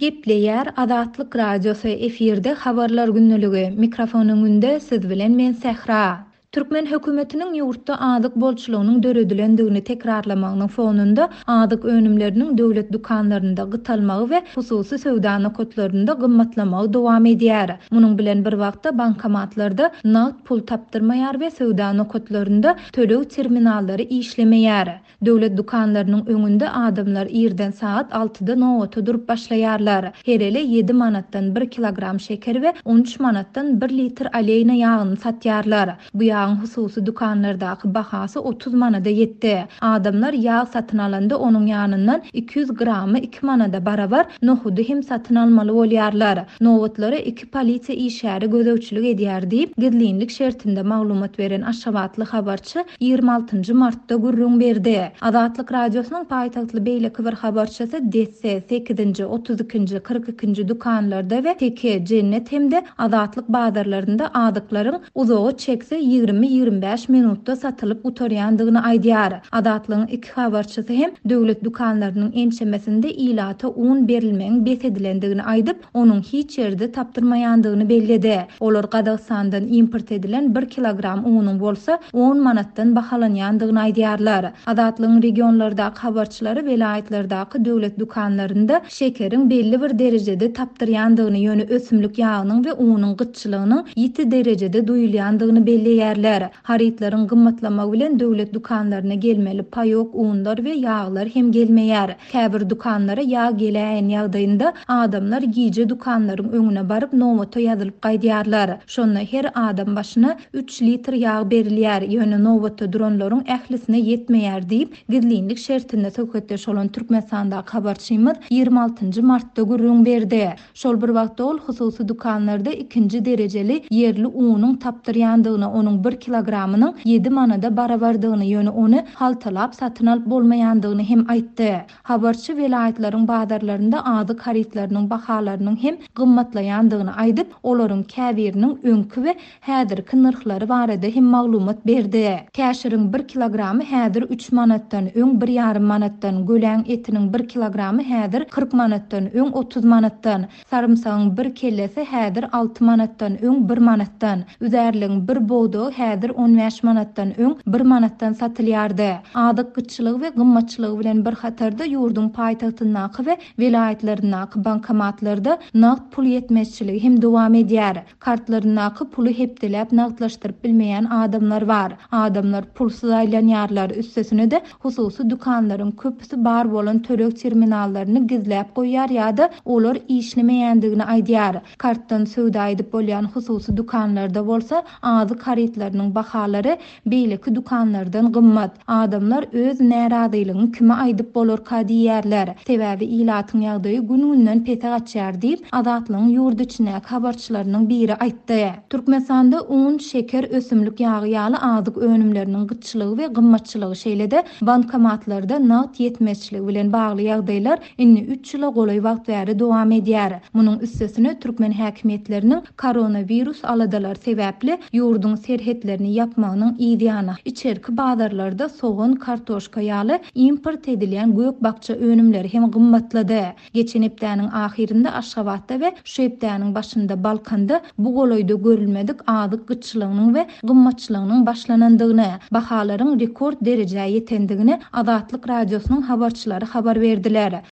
Gepleýär Azatlyk radiosu efirde habarlar günnüligi. Mikrofonuň önünde siz bilen men Sehra. Türkmen hökümetiniň ýurtda azyk bolçulugynyň döredilendигini tekrarlamagynyň fonunda azyk önümleriniň döwlet dukanlarynda gytalmagy we hususy söwda nokatlarynda gymmatlamagy dowam edýär. Munyň bilen bir wagtda bankomatlarda nagd pul tapdyrmaýar we söwda nokatlarynda tölew terminallary işlemeýär. Döwlet dukanlarynyň öňünde adamlar ýerden saat 6-da nowata durup başlaýarlar. Herele 7 manatdan 1 kilogram şeker we 13 manatdan 1 litr aleyna ýagyny satýarlar. Bu ýağın hususy dukanlardaky bahasy 30 manada ýetdi. Adamlar ýağ satyn alanda onuň ýanyndan 200 gramy 2 manada barabar nohudy hem satyn almaly bolýarlar. Nowatlary 2 polisiýa işäri gözegçilik edýär diýip gizlinlik şertinde maglumat beren Aşgabatly habarçy 26 martda gürrüň berdi. Azatlyk radiosynyň paýtagtly beýleki bir habarçysy DC 8-nji, 32-nji, 42-nji dukanlarda we Teke, Cennet hemde Azatlyk bazarlarynda adyklaryň uzogy çekse 20-25 minutda satylyp utarýandygyny aýdýar. Azatlygyň iki habarçysy hem döwlet dukanlarynyň ençemesinde ilata un berilmeň besedilendigini aýdyp, onuň hiç ýerde tapdyrmaýandygyny bellidi. Olar Gazagstandan import edilen 1 kilogram unyň bolsa 10 manatdan bahalanýandygyny aýdýarlar. Azatlygyň regionlardaky habarçylary welaýatlardaky döwlet dukanlarynda şekeriň belli bir derejede tapdyrýandygyny ýöne ösümlik ýagynyň we unyň gytçylygynyň ýiti derejede duýulýandygyny belleýärler. Haritlaryň gymmatlamagy bilen döwlet dukanlaryna gelmeli paýok, unlar we ýaglar hem gelmeýär. Käbir dukanlara ýag gelýän ýagdaýynda adamlar giýje dukanlaryň öňüne baryp nowata ýazylyp gaýdýarlar. Şonda her adam başyna 3 litr ýag berilýär. Ýöne nowata duranlaryň ählisine ýetmeýär diýip gizlinlik şertinde söhbetdeş bolan Türkmenistandaky habarçymyz 26 martda gürrüň berdi. Şol bir wagtda ol hususy dukanlarda 2-nji derejeli yerli unyň tapdyrýandygyny, onuň 1 kilogramynyň 7 manada barabardygyny ýöne ony haltalap satyn alyp bolmaýandygyny hem aýtdy. Habarçy welaýatlaryň bazarlarynda azyk haritlarynyň bahalarynyň hem gymmatlaýandygyny aýdyp, olaryň käbiriniň öňkü we häzirki narhlary barada hem maglumat berdi. Käşiriň 1 kilogramy häzir 3 manatdan öň 1,5 manatdan, göläň etiniň 1 kilogramy häzir 40 manatdan öň 30 manatdan, sarımsagyň 1 kellesi häzir 6 manatdan öň 1 manatdan, üzärliň 1 boğdo häzir 15 manatdan öň 1 manatdan satylýardy. Adyk gytçylygy we gymmatçylygy bilen bir hatarda ýurdun paýtagtyndaky we welaýatlarynaky bankomatlarda nagd pul ýetmezçiligi hem dowam edýär. Kartlarynaky puly hepdelep nagdlaşdyryp bilmeýän adamlar bar. Adamlar pulsuz aýlanýarlar. Üstesine de hususy dukanlaryň köpüsi bar bolan törek terminallaryny gizläp goýýar ýa-da olar işlemeýändigini aýdýar. Kartdan söwda edip bolýan hususy dukanlarda bolsa azyk haritlarynyň bahalary beýleki dukanlardan gymmat. Adamlar öz närazylygyny kime aýdyp bolar ka diýýärler. Sebäbi ilatyň ýagdaýy gün-günden pete gaçýar diýip Azatlygyň ýurt içindäki habarçylarynyň biri aýtdy. Türkmenistanda un, şeker, ösümlik ýagy ýaly azyk önümleriniň gytçylygy we gymmatçylygy şeýlede bankomatlarda nagd ýetmezçiligi bilen bagly ýagdaýlar inni 3 ýyla golay wagt bäri dowam edýär. Munyň üstesine türkmen häkimetleriniň koronavirus aladalar sebäpli ýurdun serhetlerini ýapmagynyň ýygyny içerki bazarlarda soğan, kartoşka ýaly import edilýän gök bakça önümleri hem gymmatlady. Geçen hepdäniň ahirinde Aşgabatda we şu hepdäniň başynda Balkanda bu golaýda görülmedik azyk gytçylygynyň we gymmatçylygynyň başlanandygyny, bahalaryň rekord derejäge ýetendigini Azatlyk radiosynyň habarçylary habar berdiler.